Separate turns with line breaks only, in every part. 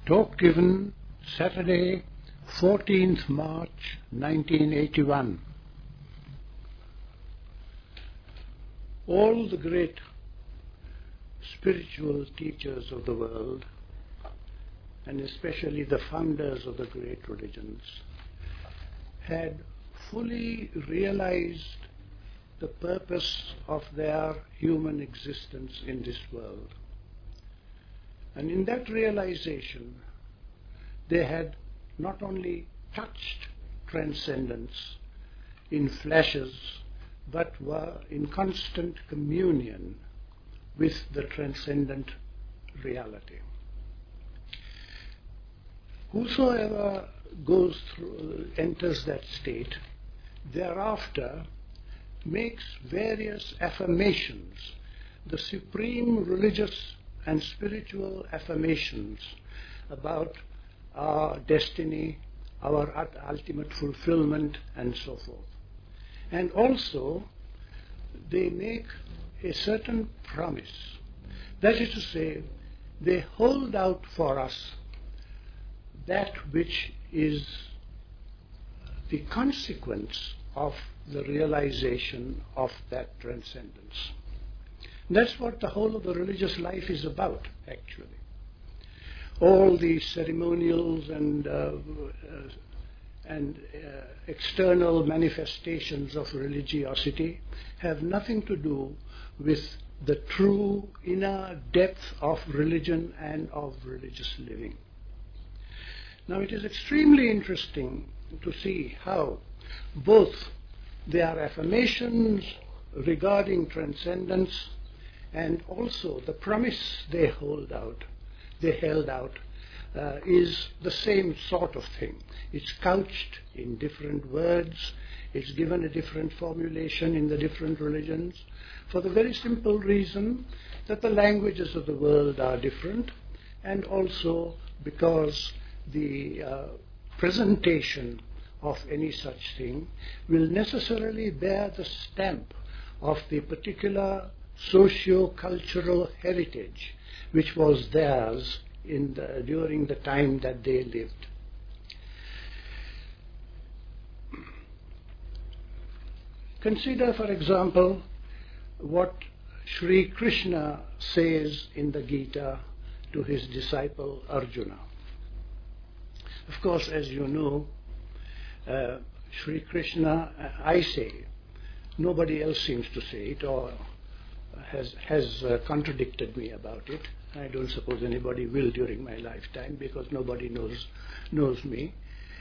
Talk given Saturday, 14th March 1981. All the great spiritual teachers of the world, and especially the founders of the great religions, had fully realized the purpose of their human existence in this world. And in that realization, they had not only touched transcendence in flashes, but were in constant communion with the transcendent reality. Whosoever enters that state, thereafter makes various affirmations, the supreme religious and spiritual affirmations about our destiny, our ultimate fulfillment, and so forth. And also, they make a certain promise. That is to say, they hold out for us that which is the consequence of the realization of that transcendence. That's what the whole of the religious life is about, actually. All the ceremonials and external manifestations of religiosity have nothing to do with the true inner depth of religion and of religious living. Now, it is extremely interesting to see how both their affirmations regarding transcendence and also the promise they held out, is the same sort of thing. It's couched in different words, it's given a different formulation in the different religions, for the very simple reason that the languages of the world are different, and also because the presentation of any such thing will necessarily bear the stamp of the particular socio-cultural heritage which was theirs during the time that they lived. Consider, for example, what Sri Krishna says in the Gita to his disciple Arjuna. Of course, as you know, Sri Krishna, I say, nobody else seems to say it or has contradicted me about it. I don't suppose anybody will during my lifetime because nobody knows me.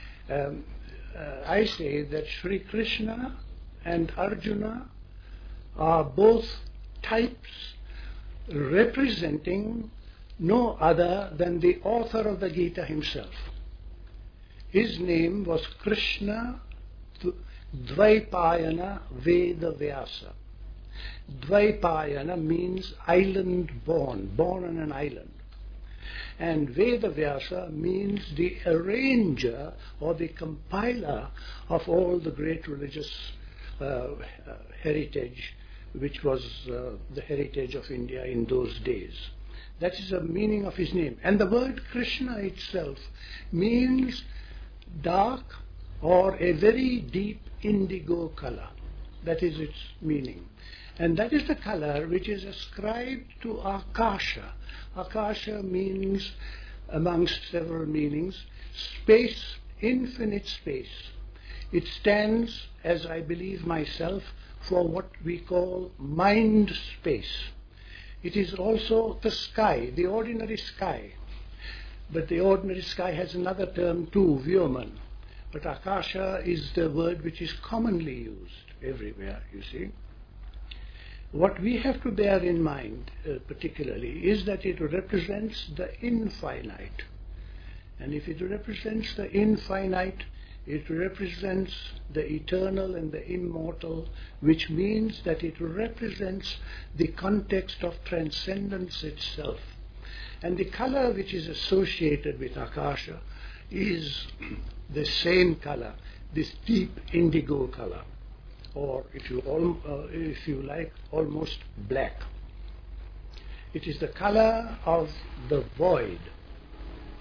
I say that Sri Krishna and Arjuna are both types representing no other than the author of the Gita himself. His name was Krishna Dvaipayana Vedavyasa. Dvaipayana means island born on an island. And Vedavyasa means the arranger or the compiler of all the great religious heritage, which was the heritage of India in those days. That is the meaning of his name. And the word Krishna itself means dark or a very deep indigo color. That is its meaning. And that is the color which is ascribed to Akasha. Akasha means, amongst several meanings, space, infinite space. It stands, as I believe myself, for what we call mind space. It is also the sky, the ordinary sky. But the ordinary sky has another term too, Vyoman. But Akasha is the word which is commonly used everywhere, you see. What we have to bear in mind particularly is that it represents the infinite. And if it represents the infinite, it represents the eternal and the immortal, which means that it represents the context of transcendence itself. And the color which is associated with Akasha is the same color, this deep indigo color, or if you like, almost black. It is the color of the void.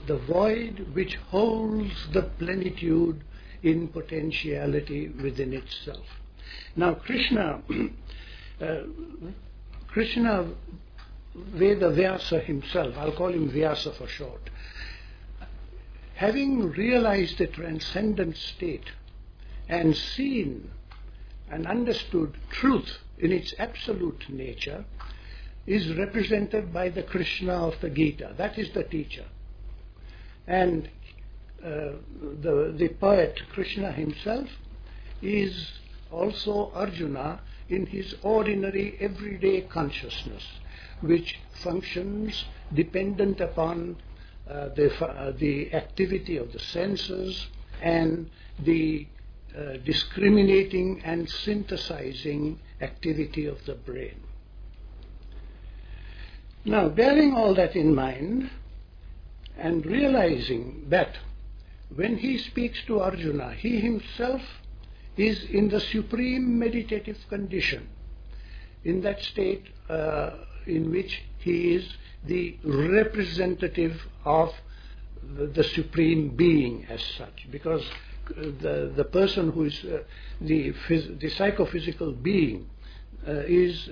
the void which holds the plenitude in potentiality within itself. Now Krishna Veda Vyasa himself, I'll call him Vyasa for short, having realized the transcendent state and seen and understood truth in its absolute nature, is represented by the Krishna of the Gita. That is the teacher. And the poet Krishna himself is also Arjuna in his ordinary everyday consciousness, which functions dependent upon the activity of the senses and the discriminating and synthesizing activity of the brain. Now, bearing all that in mind and realizing that when he speaks to Arjuna, he himself is in the supreme meditative condition, in that state in which he is the representative of the Supreme Being as such, because the person who is the psychophysical being is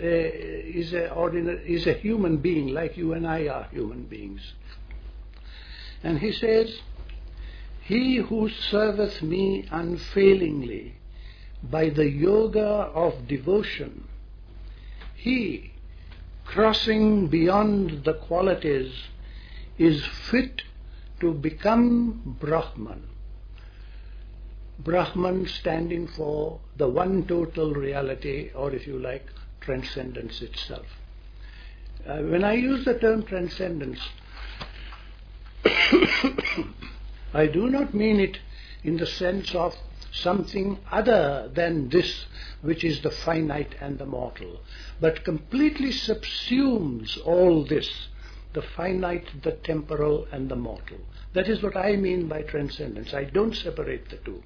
a human being, like you and I are human beings. And he says, "He who serveth me unfailingly by the yoga of devotion, he, crossing beyond the qualities, is fit to become Brahman." Brahman standing for the one total reality, or if you like, transcendence itself. When I use the term transcendence, I do not mean it in the sense of something other than this which is the finite and the mortal, but completely subsumes all this, the finite, the temporal and the mortal. That is what I mean by transcendence. I don't separate the two.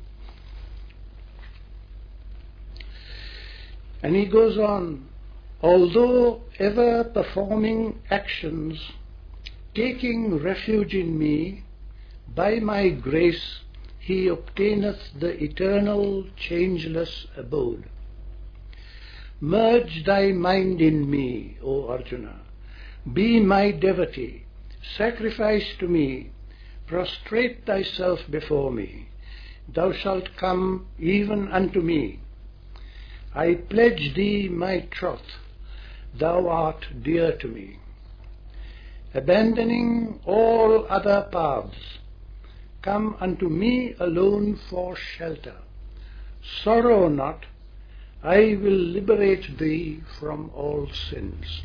And he goes on, "Although ever performing actions, taking refuge in me, by my grace he obtaineth the eternal changeless abode. Merge thy mind in me, O Arjuna, be my devotee, sacrifice to me, prostrate thyself before me, thou shalt come even unto me. I pledge thee my troth, thou art dear to me. Abandoning all other paths, come unto me alone for shelter. Sorrow not, I will liberate thee from all sins."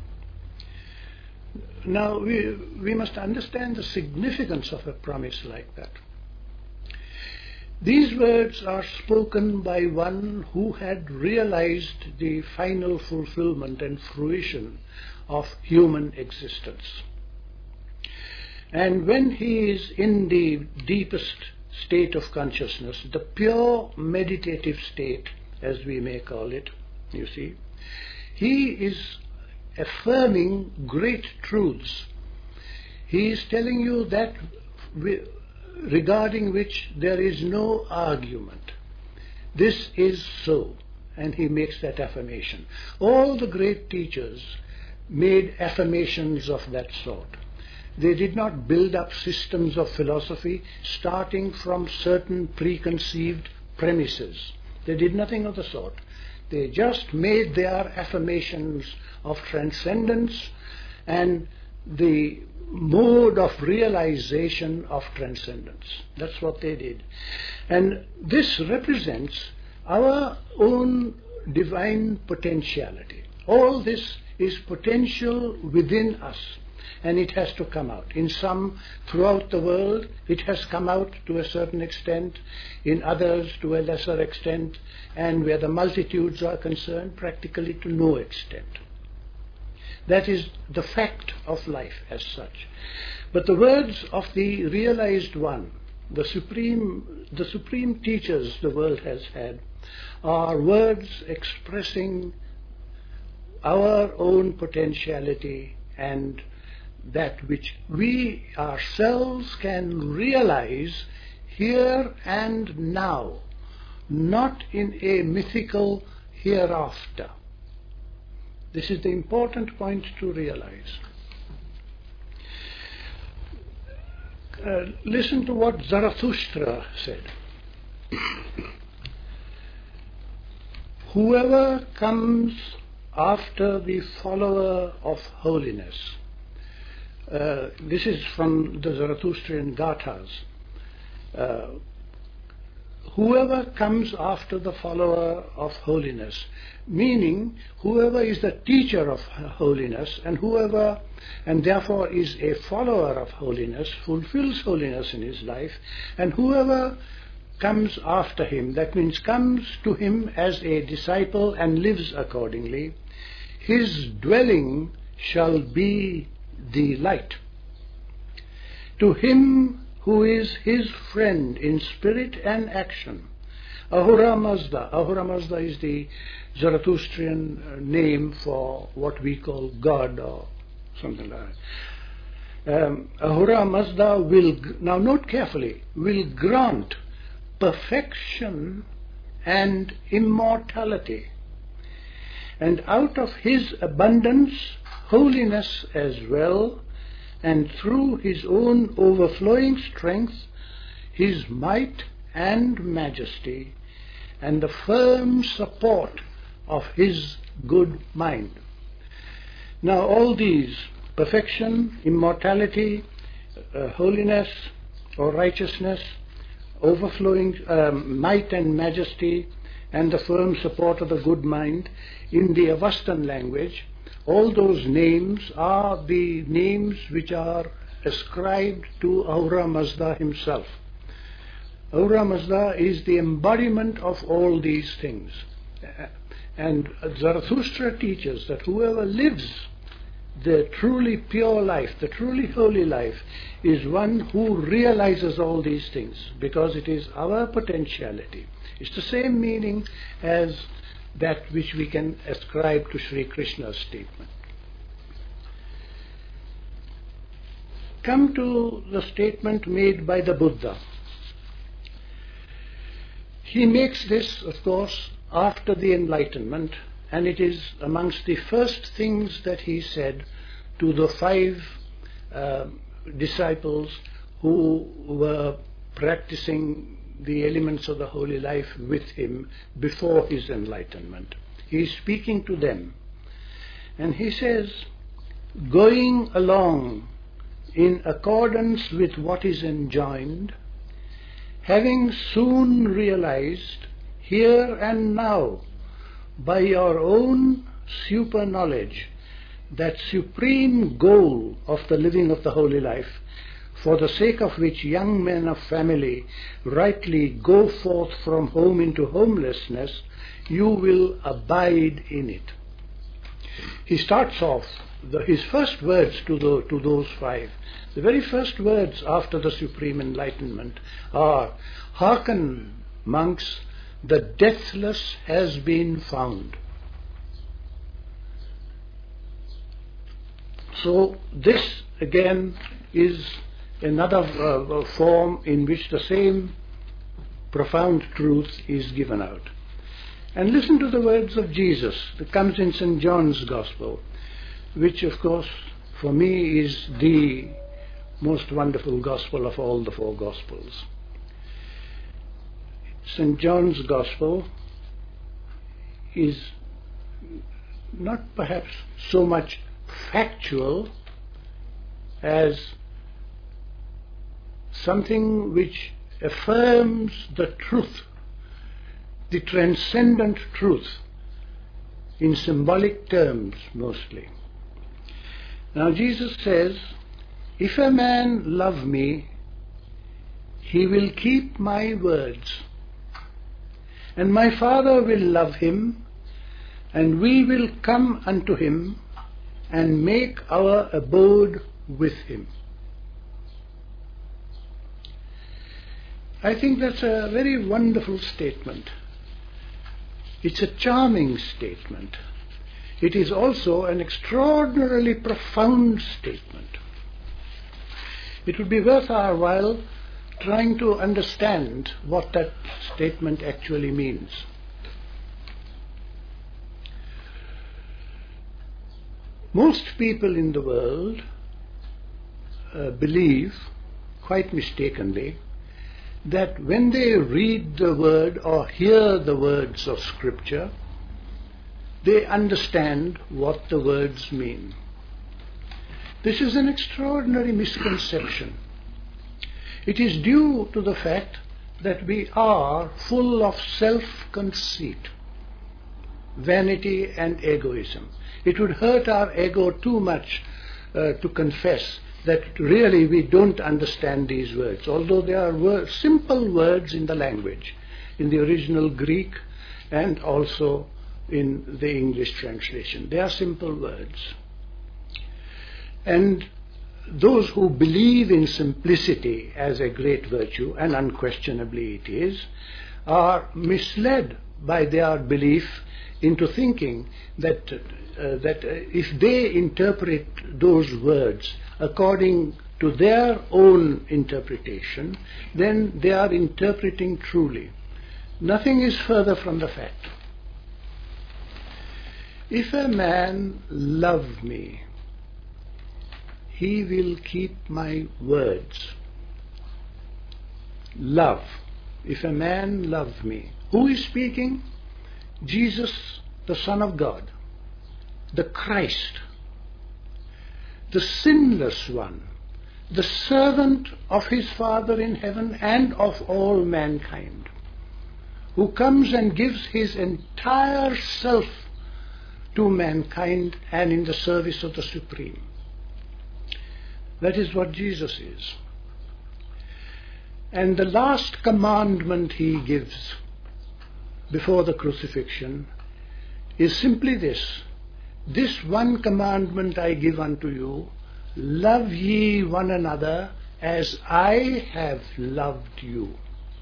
Now we must understand the significance of a promise like that. These words are spoken by one who had realized the final fulfillment and fruition of human existence. And when he is in the deepest state of consciousness, the pure meditative state, as we may call it, you see, he is affirming great truths. He is telling you that regarding which there is no argument. This is so, and he makes that affirmation. All the great teachers made affirmations of that sort. They did not build up systems of philosophy starting from certain preconceived premises. They did nothing of the sort. They just made their affirmations of transcendence and the mode of realization of transcendence. That's what they did. And this represents our own divine potentiality. All this is potential within us, and it has to come out. In some, throughout the world, it has come out to a certain extent, in others to a lesser extent, and where the multitudes are concerned, practically to no extent. That is the fact of life as such. But the words of the realized one, the supreme teachers the world has had, are words expressing our own potentiality and that which we ourselves can realize here and now, not in a mythical hereafter. This is the important point to realize. Listen to what Zarathustra said. Whoever comes after the follower of holiness, this is from the Zarathustrian Gathas. Whoever comes after the follower of holiness, meaning whoever is the teacher of holiness, and therefore is a follower of holiness, fulfills holiness in his life, and whoever comes after him, that means comes to him as a disciple and lives accordingly, his dwelling shall be the light. To him who is his friend in spirit and action, Ahura Mazda. Ahura Mazda is the Zarathustrian name for what we call God or something like that. Ahura Mazda will, now note carefully, will grant perfection and immortality, and out of his abundance holiness as well, and through his own overflowing strength, his might and majesty, and the firm support of his good mind. Now all these, perfection, immortality, holiness or righteousness, overflowing might and majesty, and the firm support of the good mind, in the Avestan language, all those names are the names which are ascribed to Ahura Mazda himself. Ahura Mazda is the embodiment of all these things. And Zarathustra teaches that whoever lives the truly pure life, the truly holy life, is one who realizes all these things, because it is our potentiality. It's the same meaning as that which we can ascribe to Sri Krishna's statement. Come to the statement made by the Buddha. He makes this, of course, after the enlightenment, and it is amongst the first things that he said to the 5 disciples who were practicing the elements of the holy life with him before his enlightenment. He is speaking to them, and he says, going along in accordance with what is enjoined, having soon realized here and now by your own super knowledge that supreme goal of the living of the holy life, for the sake of which young men of family rightly go forth from home into homelessness, you will abide in it. He starts off his first words to those 5. The very first words after the supreme enlightenment are, hearken, monks, the deathless has been found. So this again is another form in which the same profound truth is given out. And listen to the words of Jesus that comes in St. John's Gospel, which of course for me is the most wonderful Gospel of all the 4 Gospels. St. John's Gospel is not perhaps so much factual as something which affirms the truth, the transcendent truth, in symbolic terms mostly. Now Jesus says, if a man love me, he will keep my words, and my Father will love him, and we will come unto him and make our abode with him. I think that's a very wonderful statement. It's a charming statement. It is also an extraordinarily profound statement. It would be worth our while trying to understand what that statement actually means. Most people in the world believe, quite mistakenly, that when they read the word or hear the words of Scripture, they understand what the words mean. This is an extraordinary misconception. It is due to the fact that we are full of self-conceit, vanity and egoism. It would hurt our ego too much to confess that really we don't understand these words, although they are simple words in the language, in the original Greek and also in the English translation. They are simple words. And those who believe in simplicity as a great virtue, and unquestionably it is, are misled by their belief into thinking that if they interpret those words according to their own interpretation, then they are interpreting truly. Nothing is further from the fact. If a man love me, he will keep my words. Love. If a man love me. Who is speaking? Jesus, the Son of God, the Christ, the sinless one, the servant of his Father in heaven and of all mankind, who comes and gives his entire self to mankind and in the service of the Supreme. That is what Jesus is. And the last commandment he gives before the crucifixion is simply this: this one commandment I give unto you, love ye one another as I have loved you.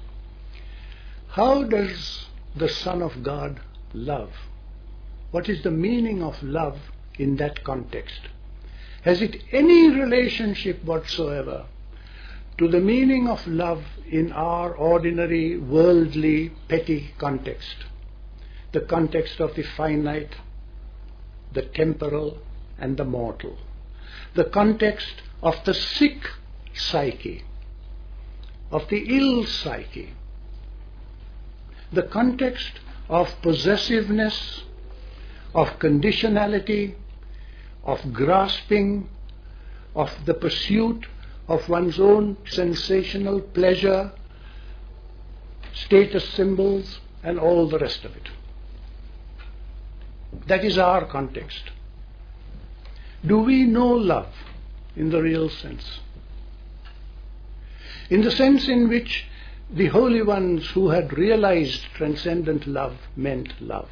How does the Son of God love? What is the meaning of love in that context? Has it any relationship whatsoever to the meaning of love in our ordinary, worldly, petty context? The context of the finite, the temporal, and the mortal. The context of the sick psyche, of the ill psyche. The context of possessiveness, of conditionality, of grasping, of the pursuit of one's own sensational pleasure, status symbols, and all the rest of it. That is our context. Do we know love in the real sense? In the sense in which the holy ones who had realized transcendent love meant love.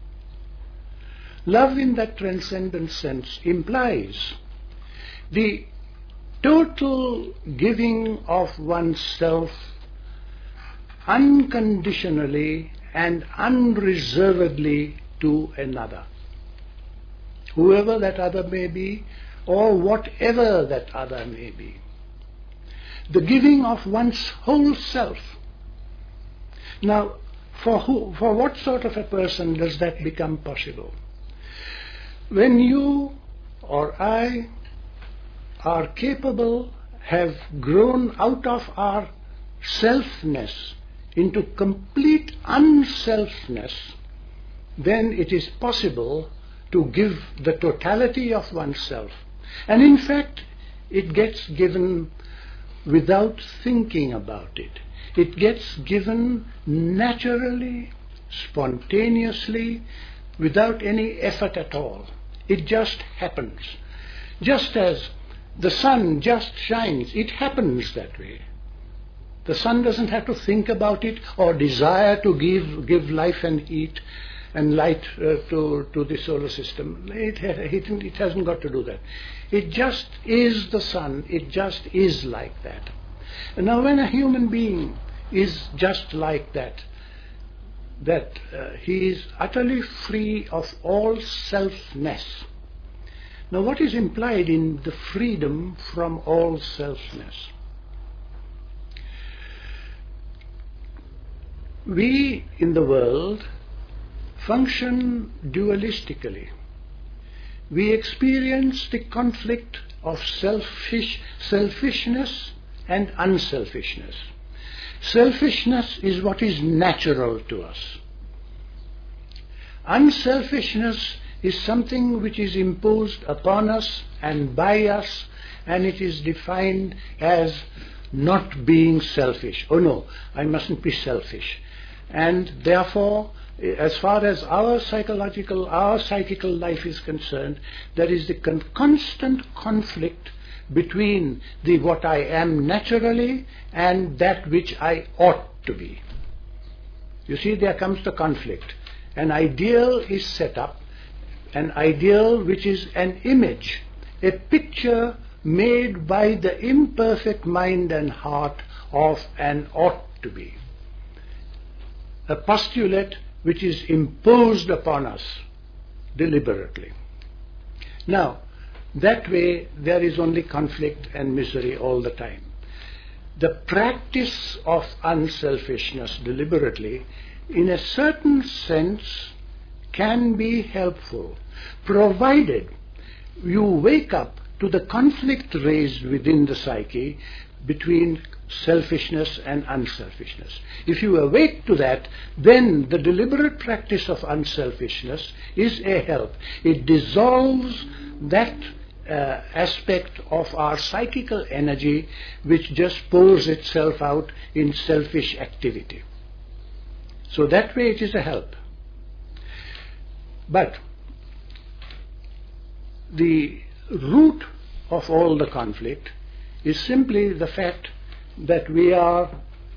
Love in that transcendent sense implies the total giving of oneself unconditionally and unreservedly to another, whoever that other may be or whatever that other may be. The giving of one's whole self. Now, for what sort of a person does that become possible? When you or I are capable, have grown out of our selfness into complete unselfness, then it is possible to give the totality of oneself. And in fact, it gets given without thinking about it. It gets given naturally, spontaneously, without any effort at all. It just happens. Just as the sun just shines, it happens that way. The sun doesn't have to think about it or desire to give life and heat and light to the solar system. It hasn't got to do that. It just is the sun. It just is like that. And now when a human being is just like that, he is utterly free of all selfness, Now, what is implied in the freedom from all selfness? We in the world function dualistically. We experience the conflict of selfishness and unselfishness. Selfishness is what is natural to us. Unselfishness is something which is imposed upon us and by us, and it is defined as not being selfish. Oh no, I mustn't be selfish. And therefore, as far as our psychical life is concerned, there is the constant conflict between what I am naturally and that which I ought to be. You see, there comes the conflict. An ideal is set up, an ideal which is an image, a picture made by the imperfect mind and heart of an ought to be. A postulate which is imposed upon us deliberately. Now, that way there is only conflict and misery all the time. The practice of unselfishness deliberately, in a certain sense, can be helpful, provided you wake up to the conflict raised within the psyche between selfishness and unselfishness. If you awake to that, then the deliberate practice of unselfishness is a help. It dissolves that aspect of our psychical energy which just pours itself out in selfish activity. So that way it is a help. But the root of all the conflict is simply the fact that we are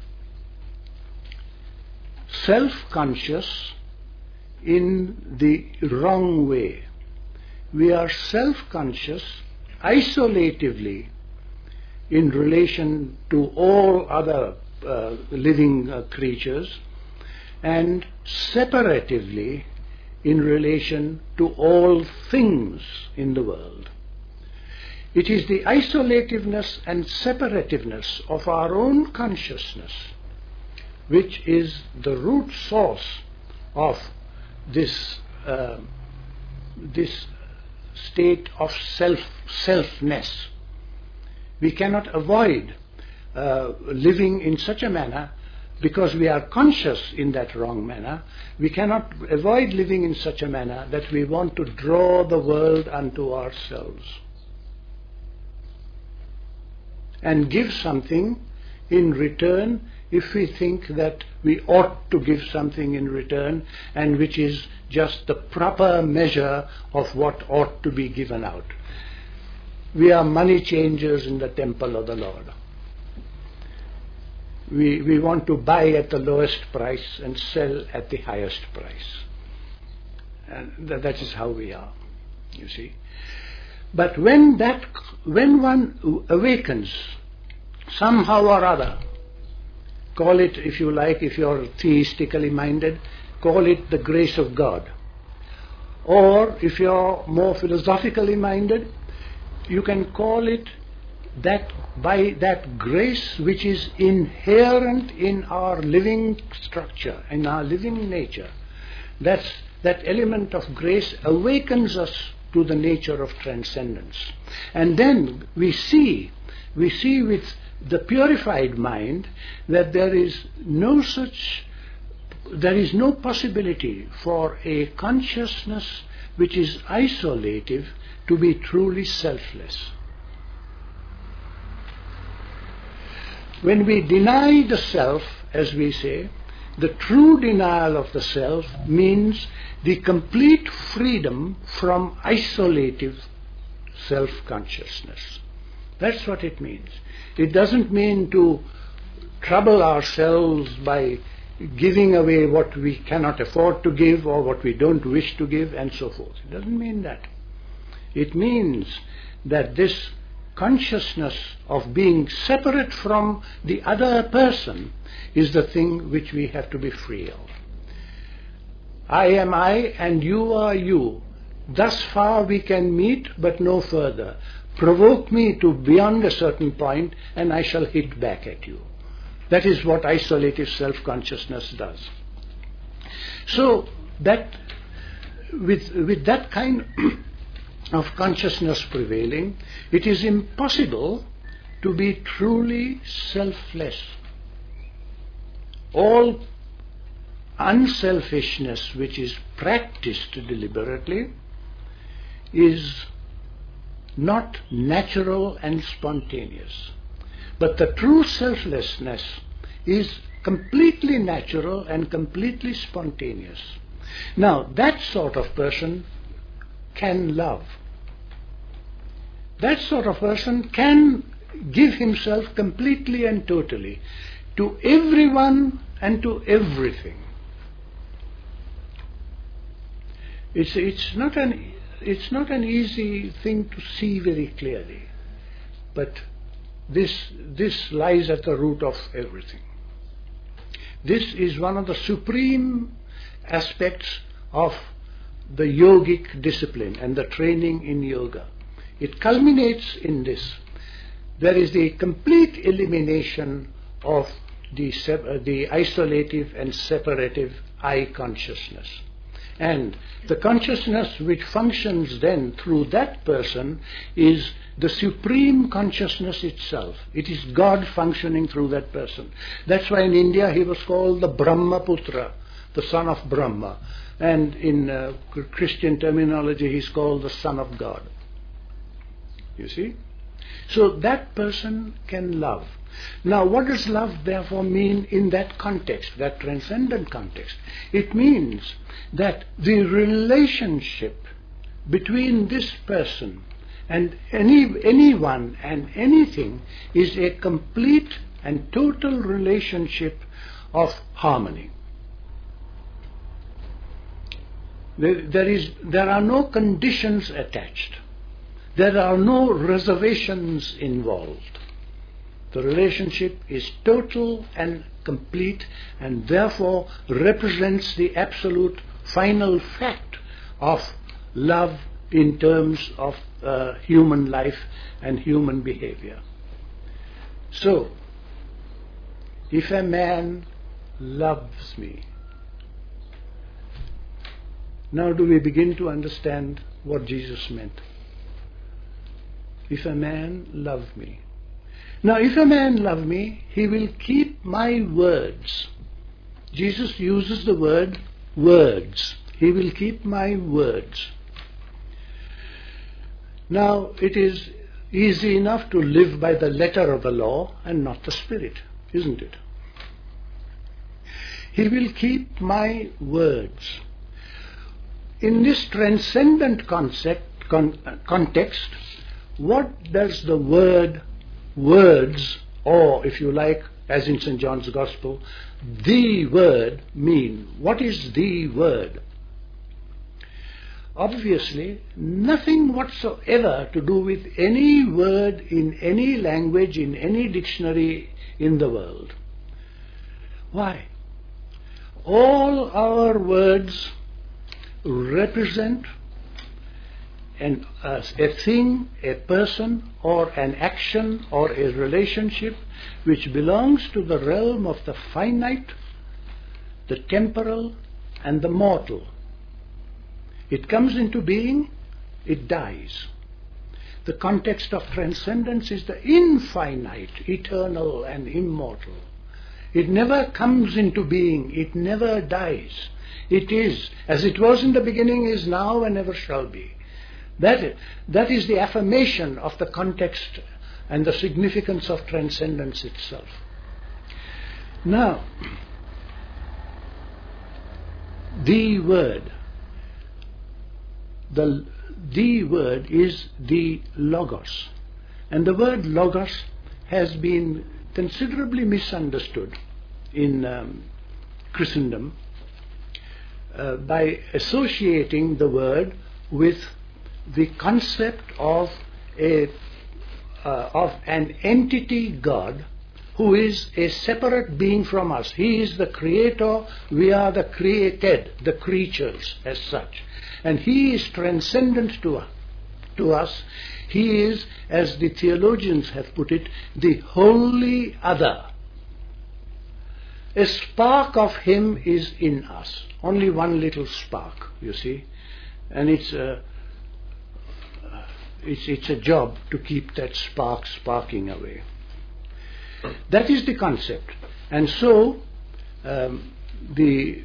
self-conscious in the wrong way. We are self-conscious isolatively in relation to all other living creatures, and separatively in relation to all things in the world. It is the isolativeness and separativeness of our own consciousness which is the root source of this state of selfness. We cannot avoid living in such a manner because we are conscious in that wrong manner. We cannot avoid living in such a manner that we want to draw the world unto ourselves and give something in return if we think that we ought to give something in return, and which is just the proper measure of what ought to be given out. We are money changers in the temple of the Lord. We want to buy at the lowest price and sell at the highest price. And that is how we are, you see. But when one awakens, somehow or other, call it, if you like, if you are theistically minded, call it the grace of God. Or if you are more philosophically minded, you can call it that by that grace which is inherent in our living structure, in our living nature. That element of grace awakens us to the nature of transcendence. And then we see with the purified mind that there is no possibility for a consciousness which is isolative to be truly selfless. When we deny the self, as we say, the true denial of the self means the complete freedom from isolative self-consciousness. That's what it means. It doesn't mean to trouble ourselves by giving away what we cannot afford to give or what we don't wish to give and so forth. It doesn't mean that. It means that this consciousness of being separate from the other person is the thing which we have to be free of. I am I and you are you. thus far we can meet, but no further. Provoke me to beyond a certain point, and I shall hit back at you. That is what isolative self-consciousness does. So that with that kind of consciousness prevailing, it is impossible to be truly selfless. All unselfishness which is practiced deliberately is not natural and spontaneous. But the true selflessness is completely natural and completely spontaneous. Now, that sort of person can love. That sort of person can give himself completely and totally to everyone and to everything. It's not an easy thing to see very clearly, but this lies at the root of everything. This is one of the supreme aspects of the yogic discipline and the training in yoga. It culminates in this. There is the complete elimination of the isolative and separative I consciousness. And the consciousness which functions then through that person is the supreme consciousness itself. It is God functioning through that person. That's why in India he was called the Brahmaputra, the son of Brahma. And in Christian terminology he's called the Son of God. You see? So that person can love. Now, what does love therefore mean in that context, that transcendent context? It means that the relationship between this person and anyone and anything is a complete and total relationship of harmony. There are no conditions attached. There are no reservations involved. The relationship is total and complete, and therefore represents the absolute final fact of love in terms of human life and human behavior. So, if a man loves me, now do we begin to understand what Jesus meant? If a man love me. Now, if a man love me, he will keep my words. Jesus uses the word words. He will keep my words. Now, it is easy enough to live by the letter of the law and not the spirit, isn't it? He will keep my words. In this transcendent context, what does the word words, or if you like, as in St. John's Gospel, the word mean? What is the word? Obviously, nothing whatsoever to do with any word in any language, in any dictionary in the world. Why? All our words represent a thing, a person, or an action, or a relationship which belongs to the realm of the finite, the temporal, and the mortal. It comes into being, it dies. The context of transcendence is the infinite, eternal, and immortal. It never comes into being, it never dies. It is, as it was in the beginning, is now, and ever shall be. That is the affirmation of the context and the significance of transcendence itself. Now, the word is the Logos. And the word Logos has been considerably misunderstood in Christendom by associating the word with the concept of an entity God who is a separate being from us. He is the creator, we are the created, the creatures as such. And He is transcendent to us. He is, as the theologians have put it, the wholly other. A spark of Him is in us. Only one little spark, you see. And it's a job to keep that spark sparking away. That is the concept. And so the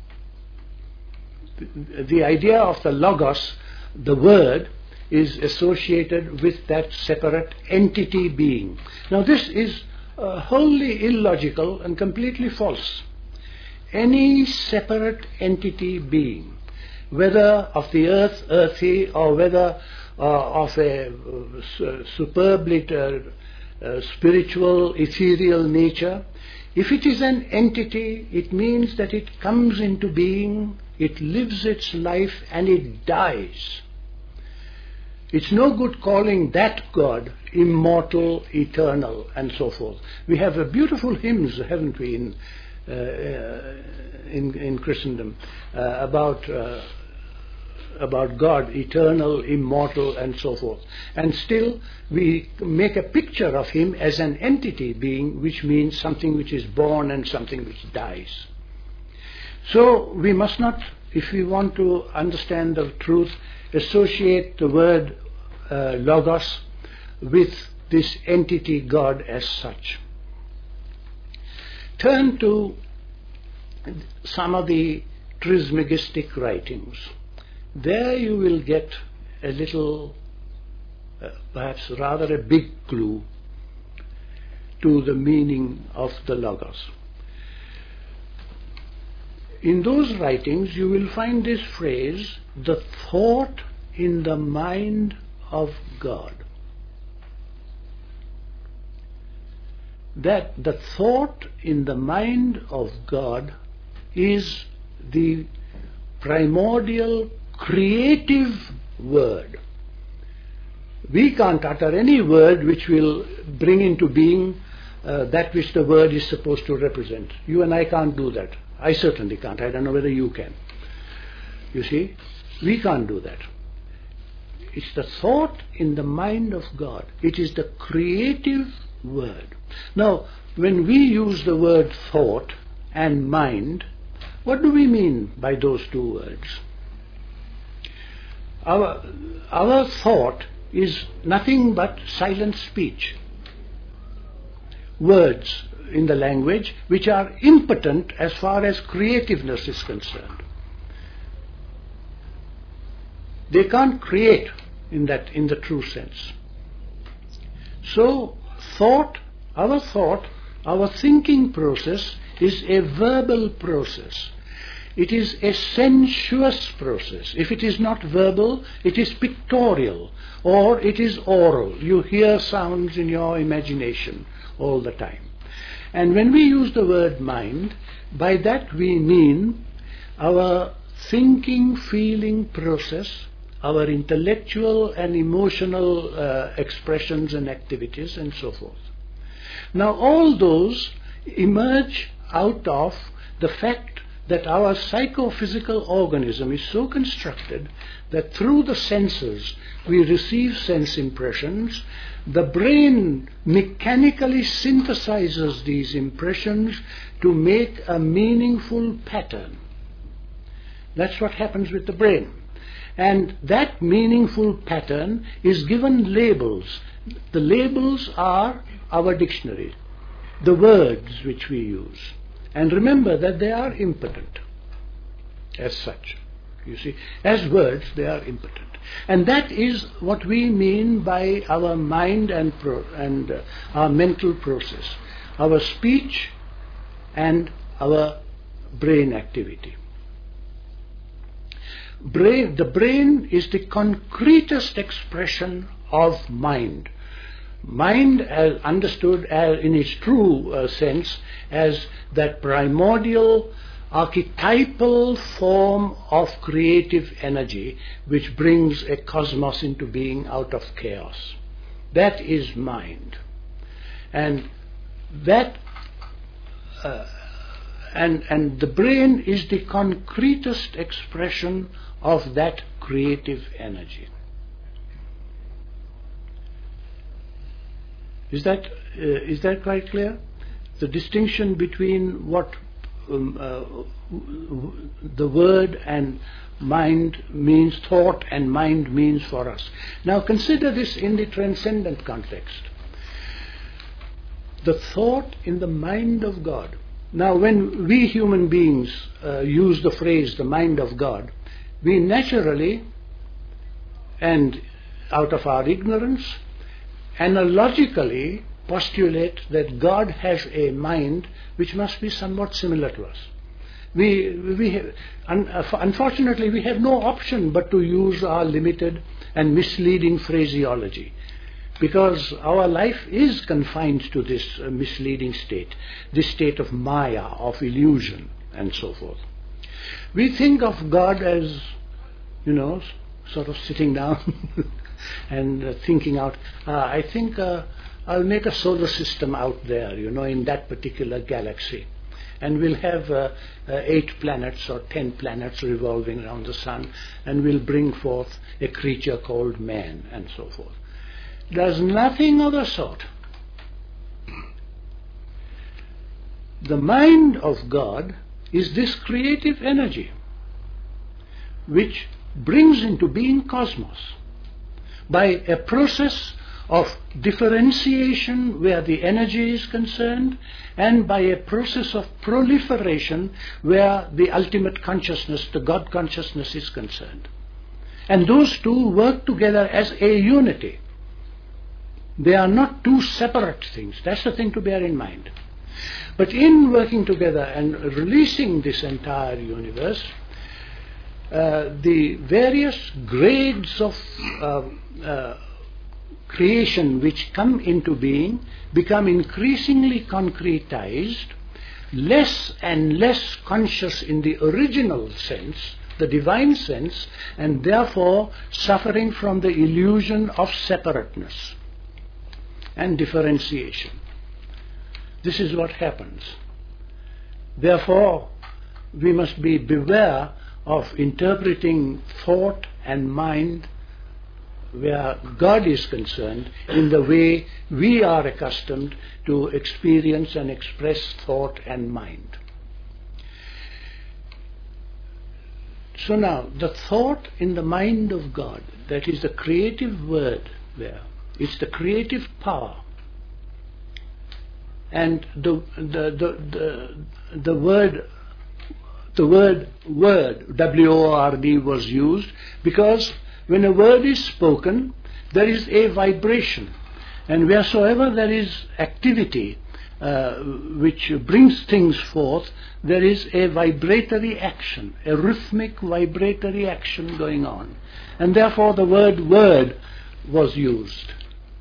idea of the Logos, the Word, is associated with that separate entity being. Now this is wholly illogical and completely false. Any separate entity being, whether of the earth, earthy, or whether of a superbly spiritual, ethereal nature, if it is an entity, it means that it comes into being, it lives its life, and it dies. It's no good calling that God immortal, eternal, and so forth. We have beautiful hymns, haven't we, in Christendom, about God, eternal, immortal, and so forth. And still, we make a picture of Him as an entity being, which means something which is born and something which dies. So we must not, if we want to understand the truth, associate the word Logos with this entity God as such. Turn to some of the Trismegistic writings. There you will get a little, perhaps rather a big clue to the meaning of the Logos. In those writings you will find this phrase, the thought in the mind of God. That the thought in the mind of God is the primordial creative word. We can't utter any word which will bring into being that which the word is supposed to represent. You and I can't do that. I certainly can't. I don't know whether you can. You see, we can't do that. It's the thought in the mind of God. It is the creative word. Now, when we use the word thought and mind, what do we mean by those two words? Our thought is nothing but silent speech. Words in the language which are impotent as far as creativeness is concerned. They can't create in the true sense. So our thinking process is a verbal process. It is a sensuous process. If it is not verbal, it is pictorial, or it is oral. You hear sounds in your imagination all the time. And when we use the word mind, by that we mean our thinking, feeling process, our intellectual and emotional expressions and activities, and so forth. Now all those emerge out of the fact that our psychophysical organism is so constructed that through the senses we receive sense impressions. The brain mechanically synthesizes these impressions to make a meaningful pattern. That's what happens with the brain. And that meaningful pattern is given labels. The labels are our dictionary, the words which we use. And remember that they are impotent as such. You see, as words they are impotent. And that is what we mean by our mind and our mental process, our speech and our brain activity. The brain is the concretest expression of mind. Mind, as understood in its true sense, as that primordial archetypal form of creative energy which brings a cosmos into being out of chaos. That is mind. And that and the brain is the concretest expression of that creative energy. Is that quite clear? The distinction between what the word and mind means, thought and mind means for us. Now consider this in the transcendent context. The thought in the mind of God. Now when we human beings use the phrase the mind of God, we naturally, and out of our ignorance, analogically postulate that God has a mind which must be somewhat similar to us. Unfortunately, we have no option but to use our limited and misleading phraseology, because our life is confined to this misleading state, this state of maya, of illusion, and so forth. We think of God as, sort of sitting down and thinking out, I think I'll make a solar system out there, in that particular galaxy. And we'll have 8 planets or 10 planets revolving around the sun, and we'll bring forth a creature called man, and so forth. Does nothing of the sort. The mind of God is this creative energy which brings into being cosmos by a process of differentiation where the energy is concerned, and by a process of proliferation where the ultimate consciousness, the God consciousness, is concerned. And those two work together as a unity. They are not two separate things. That's the thing to bear in mind. But in working together and releasing this entire universe, the various grades of creation which come into being become increasingly concretized, less and less conscious in the original sense, the divine sense, and therefore suffering from the illusion of separateness and differentiation. This is what happens. Therefore, we must be beware of interpreting thought and mind where God is concerned in the way we are accustomed to experience and express thought and mind. So now, the thought in the mind of God, that is the creative word there, it's the creative power. And the word word, W-O-R-D, was used because when a word is spoken, there is a vibration. And wheresoever there is activity which brings things forth, there is a vibratory action, a rhythmic vibratory action going on. And therefore the word was used.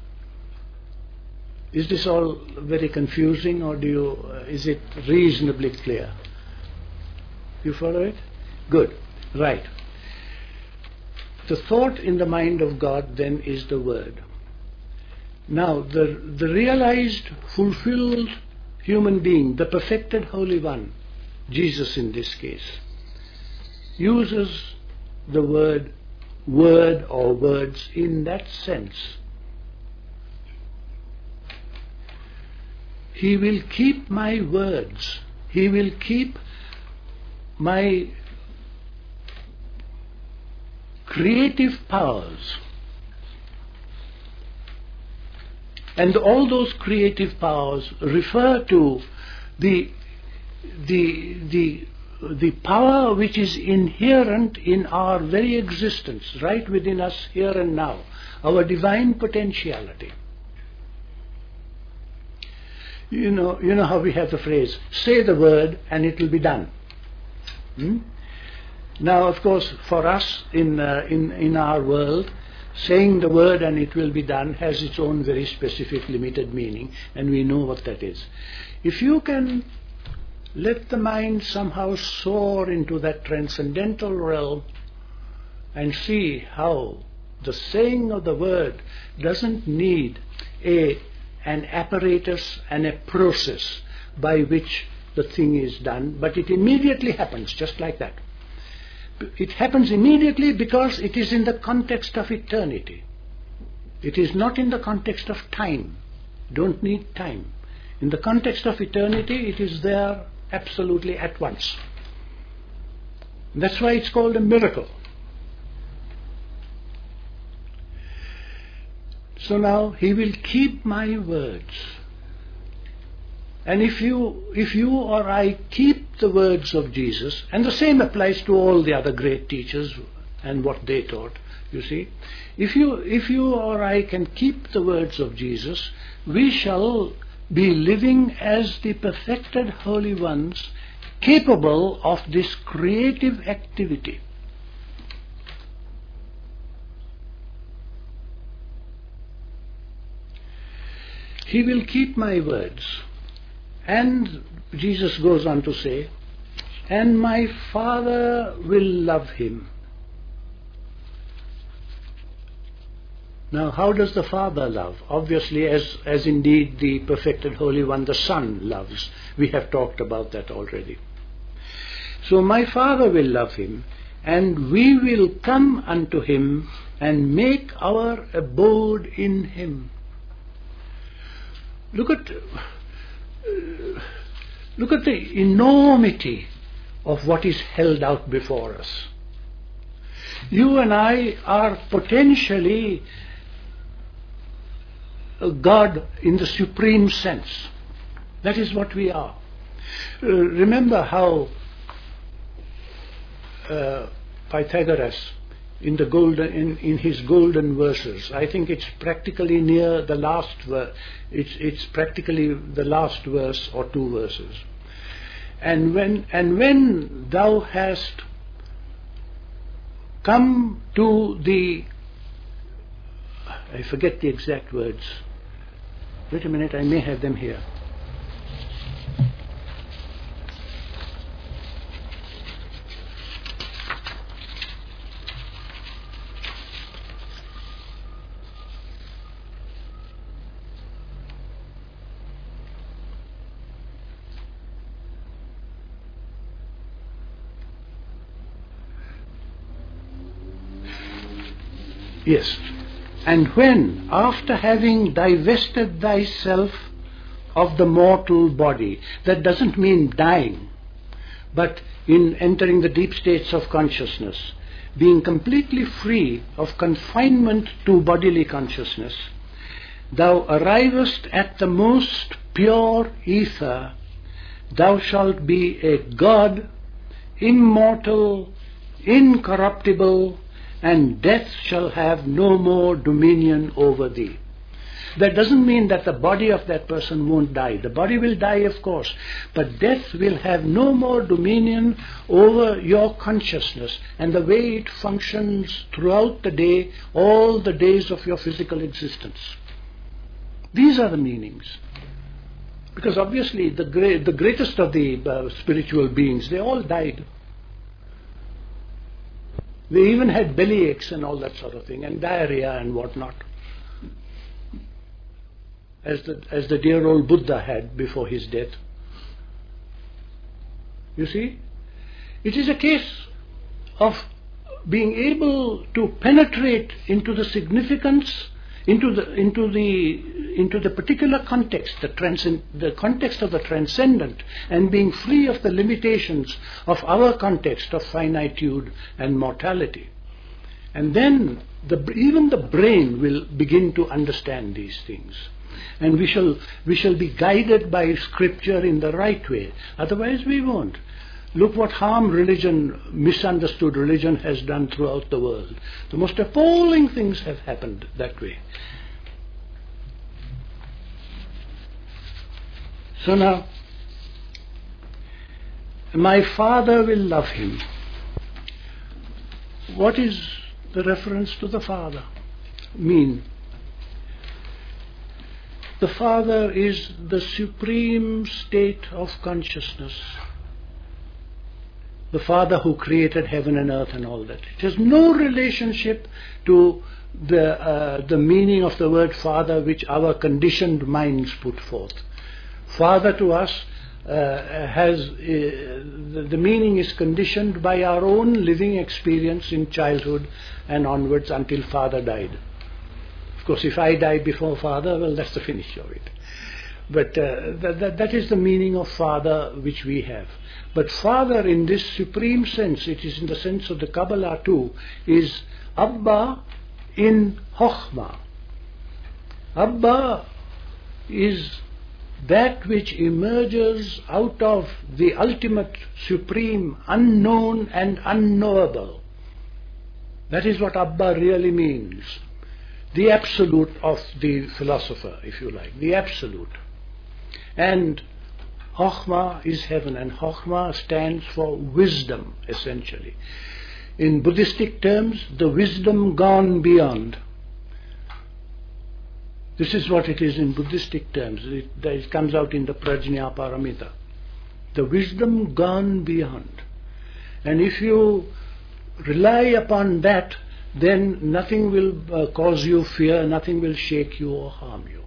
Is this all very confusing, or is it reasonably clear? You follow it? Good. Right. The thought in the mind of God then is the word. Now, the realized, fulfilled human being, the perfected Holy One, Jesus in this case, uses the word or words in that sense. He will keep my words. He will keep my creative powers. And all those creative powers refer to the power which is inherent in our very existence, right within us here and now, our divine potentiality. You know how we have the phrase, say the word and it will be done. Now, of course, for us in our world, saying the word and it will be done has its own very specific limited meaning, and we know what that is. If you can let the mind somehow soar into that transcendental realm and see how the saying of the word doesn't need an apparatus and a process by which the thing is done, but it immediately happens, just like that. It happens immediately because it is in the context of eternity. It is not in the context of time. Don't need time. In the context of eternity, it is there absolutely at once. That's why it's called a miracle. So now, He will keep my words. And if you or I keep the words of Jesus, and the same applies to all the other great teachers and what they taught, you see, if you or I can keep the words of Jesus, we shall be living as the perfected holy ones, capable of this creative activity. He will keep my words. And Jesus goes on to say, and my Father will love him. Now, how does the Father love? Obviously, as indeed the perfected Holy One, the Son loves. We have talked about that already. So my Father will love him, and we will come unto him and make our abode in him. Look at the enormity of what is held out before us. You and I are potentially a God in the supreme sense. That is what we are. Remember how Pythagoras in his golden verses, I think it's practically near the last verse, it's practically the last verse or two verses. And when thou hast come to the, I forget the exact words. Wait a minute, I may have them here. Yes. And when, after having divested thyself of the mortal body, that doesn't mean dying, but in entering the deep states of consciousness, being completely free of confinement to bodily consciousness, thou arrivest at the most pure ether, thou shalt be a God, immortal, incorruptible, and death shall have no more dominion over thee. That doesn't mean that the body of that person won't die. The body will die, of course, but death will have no more dominion over your consciousness and the way it functions throughout the day, all the days of your physical existence. These are the meanings. Because obviously the greatest of the spiritual beings, they all died. They even had belly aches and all that sort of thing, and diarrhea and whatnot, as the dear old Buddha had before his death. You see, it is a case of being able to penetrate into the significance, into the particular context, the context of the transcendent, and being free of the limitations of our context of finitude and mortality. And then even the brain will begin to understand these things. And we shall be guided by Scripture in the right way. Otherwise we won't. Look what harm religion, misunderstood religion, has done throughout the world. The most appalling things have happened that way. So now, my Father will love him. What is the reference to the Father mean? The Father is the supreme state of consciousness. The Father who created heaven and earth and all that. It has no relationship to the meaning of the word Father which our conditioned minds put forth. Father to us the meaning is conditioned by our own living experience in childhood and onwards until Father died. Of course, if I die before Father, well, that's the finish of it. But that is the meaning of Father which we have. But Father in this supreme sense, it is in the sense of the Kabbalah too, is Abba in Chokhmah. Abba is that which emerges out of the ultimate, supreme, unknown and unknowable. That is what Abba really means. The absolute of the philosopher, if you like, the absolute. And Chokhmah is heaven, and Chokhmah stands for wisdom, essentially. In Buddhistic terms, the wisdom gone beyond. This is what it is in Buddhistic terms. It comes out in the Prajna Paramita. The wisdom gone beyond. And if you rely upon that, then nothing will cause you fear, nothing will shake you or harm you.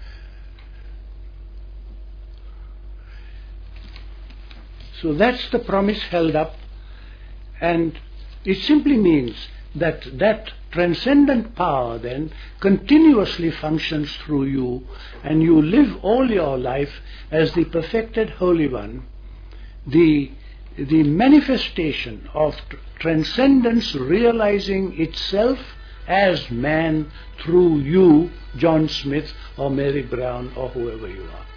So that's the promise held up, and it simply means that that transcendent power then continuously functions through you, and you live all your life as the perfected Holy One, the manifestation of transcendence realizing itself as man through you, John Smith or Mary Brown or whoever you are.